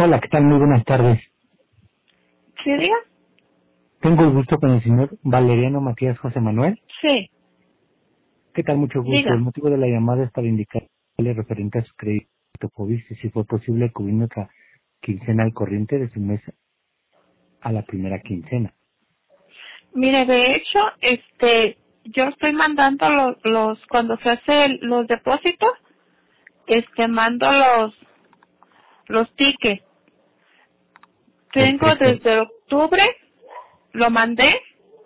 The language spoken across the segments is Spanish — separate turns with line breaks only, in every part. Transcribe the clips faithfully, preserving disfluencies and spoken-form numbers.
Hola, ¿qué tal? Muy buenas tardes.
¿Sí, diga?
Tengo el gusto con el señor Valeriano Matías José Manuel.
Sí,
¿Qué tal? Mucho gusto. El
diga.
motivo de la llamada es para indicarle referente a su crédito COVID, si fue posible cubrir nuestra quincena al corriente de su mes a la primera quincena.
Mire, de hecho, este, yo estoy mandando los, los cuando se hace el- los depósitos, este, mando los, los tickets. Tengo
Perfecto.
desde octubre, lo mandé,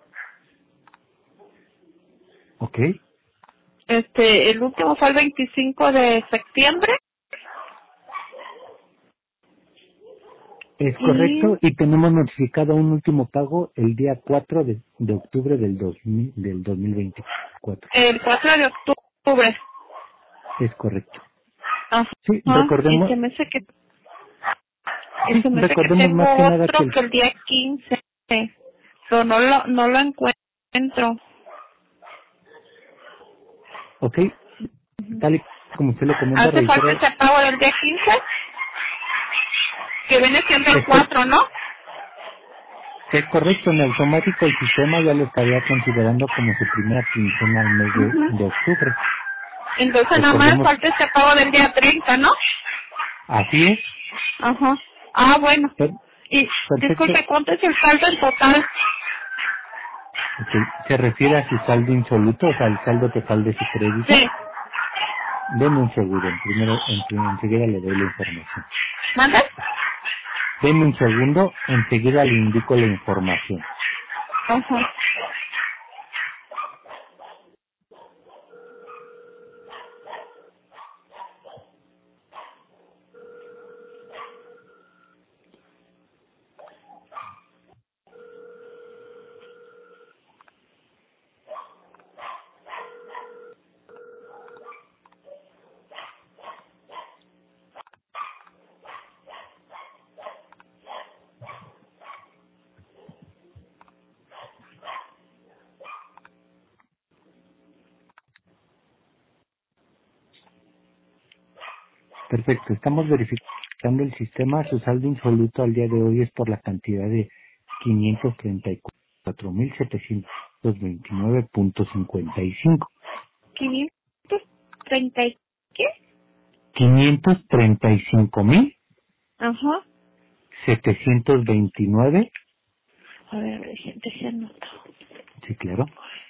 ¿Ok?
este, el último fue el veinticinco de septiembre,
Es correcto,
y
y tenemos notificado un último pago el día cuatro de, de octubre del, dos mil, del dos mil veinticuatro.
el cuatro de octubre.
Es correcto. Sí,
Ajá, y
recordemos,
se me hace que, y
sí,
se me hace que
recordemos
tengo
más que nada que
otro
el,
que el día quince, pero no lo, no lo encuentro.
ok, tal y como usted lo comenta,
Hace falta
reitero,
ese pago del día quince, que viene siendo el
es, cor-
cuatro, ¿no?
es correcto, en automático el sistema ya lo estaría considerando como su primera quincena al mes de,
Ujú.
de octubre.
Entonces nada más
Recordemos,
falta ese pago del día treinta, ¿no?
así es,
Ajá. Ah, bueno.
per-
Y
perfecto.
disculpe, ¿cuánto es el saldo en total?
Ok, se refiere a su saldo insoluto, o sea, el saldo total de su crédito.
Sí.
Deme un segundo, en primero, en, prim- enseguida le doy la información.
¿Manda?
Deme un segundo, enseguida le indico la información.
Ajá.
Perfecto, estamos verificando el sistema. Su saldo insoluto al día de hoy es por la cantidad de quinientos treinta y cuatro mil setecientos veintinueve punto cincuenta y cinco.
¿quinientos treinta y qué?
quinientos treinta y cinco mil
Ajá.
setecientos veintinueve.
A ver, a ver, gente, se anota.
Sí, claro.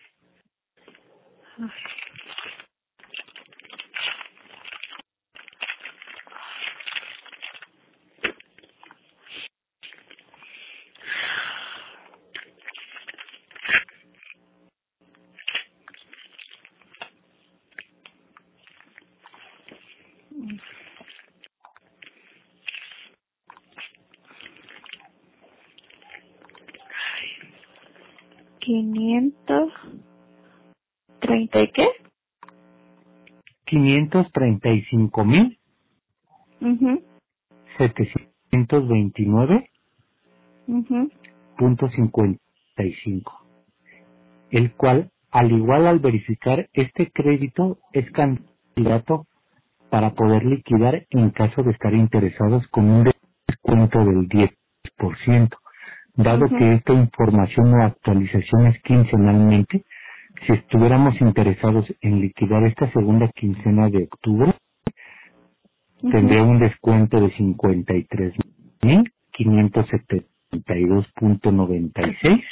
¿quinientos treinta y qué?
quinientos treinta y cinco mil
Mhm.
setecientos veintinueve
Mhm.
punto cincuenta y cinco. El cual, al igual al verificar este crédito, es candidato para poder liquidar en caso de estar interesados con un descuento del diez por ciento. Dado
Mhm.
que esta información o actualización es quincenalmente, si estuviéramos interesados en liquidar esta segunda quincena de octubre, tendría
Mhm.
un descuento de cincuenta y tres mil quinientos setenta y dos punto noventa y seis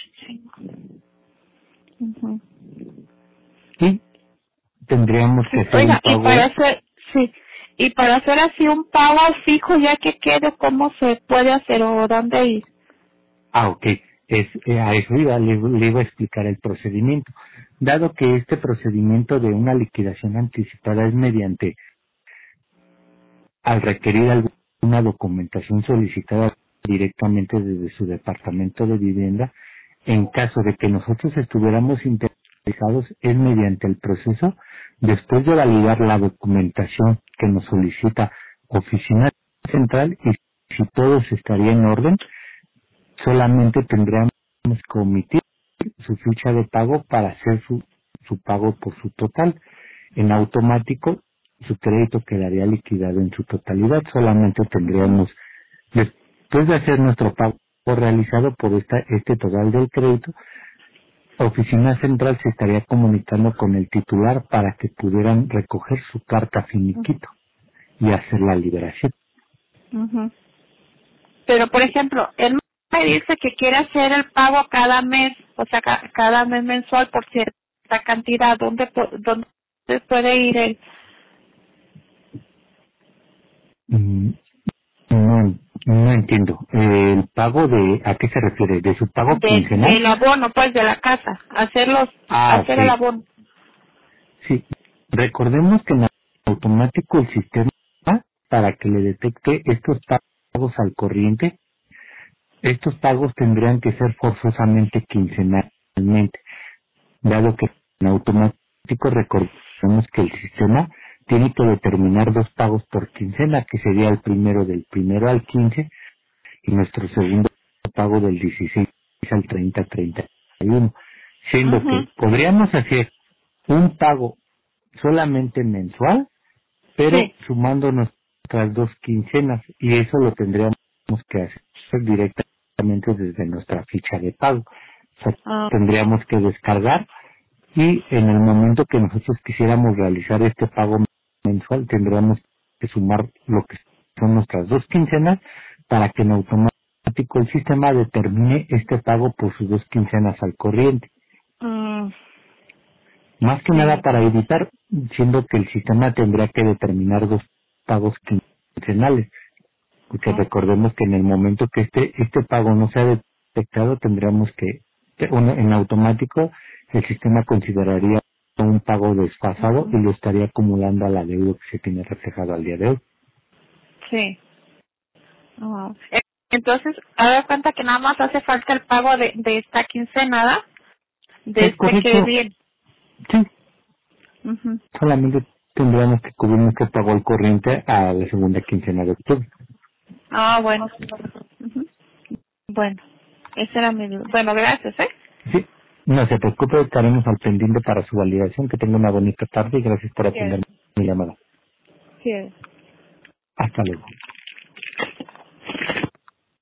Mhm.
y tendríamos que
Sí,
hacer un
oiga, y para
pago.
hacer, sí, y para hacer así un pago fijo ya que quede, ¿cómo se puede hacer o dónde ir?
Ah, ok. Es, eh, a eso iba, le, le iba a explicar el procedimiento. Dado que este procedimiento de una liquidación anticipada es mediante, al requerir alguna documentación solicitada directamente desde su departamento de vivienda, en caso de que nosotros estuviéramos interesados, es mediante el proceso, después de validar la documentación que nos solicita Oficina Central, y si todo estaría en orden, solamente tendríamos que omitir su ficha de pago para hacer su, su pago por su total. En automático, su crédito quedaría liquidado en su totalidad. Solamente tendríamos Después de hacer nuestro pago realizado por esta, este total del crédito, Oficina Central se estaría comunicando con el titular para que pudieran recoger su carta finiquito y hacer la liberación.
Uh-huh. Pero, por ejemplo, él me dice que quiere hacer el pago cada mes, o sea, ca- cada mes mensual por cierta cantidad. ¿Dónde, pu- dónde puede ir él?
Mm, No, no entiendo. ¿El pago de, a qué se refiere? ¿De su pago
De,
quincenal?
del abono, pues, de la casa. Hacerlos,
Ah,
hacer el
ok.
abono.
Sí. Recordemos que en automático el sistema, para que le detecte estos pagos al corriente, estos pagos tendrían que ser forzosamente quincenalmente, dado que en automático recordemos que el sistema tiene que determinar dos pagos por quincena, que sería el primero del primero al quince y nuestro segundo pago del dieciséis al treinta treinta y uno, siendo
Uh-huh.
que podríamos hacer un pago solamente mensual, pero
Sí.
sumando nuestras dos quincenas, y eso lo tendríamos que hacer directamente desde nuestra ficha de pago. O sea,
Ah,
tendríamos que descargar y en el momento que nosotros quisiéramos realizar este pago mensual, tendríamos que sumar lo que son nuestras dos quincenas para que en automático el sistema determine este pago por sus dos quincenas al corriente.
mm,
Más que nada
sí.
para evitar, siendo que el sistema tendría que determinar dos pagos quincenales, porque
Ah,
recordemos que en el momento que este este pago no sea detectado, tendríamos que, que uno, en automático, el sistema consideraría un pago desfasado y lo estaría acumulando a la deuda que se tiene reflejado al día de hoy.
sí. Ah. Eh, Entonces, haga cuenta que nada más hace falta el pago de, de esta quincena, de
Es
este que
correcto,
viene.
sí,
Ujú.
solamente tendríamos que cubrir nuestro pago al corriente a la segunda quincena de octubre.
Ah, bueno. Ujú. Bueno, esa era mi duda. Bueno, gracias, ¿eh?
Sí, no se preocupe, estaremos al pendiente para su validación. Que tenga una bonita tarde y gracias por
Sí,
atender mi llamada.
sí.
Hasta luego.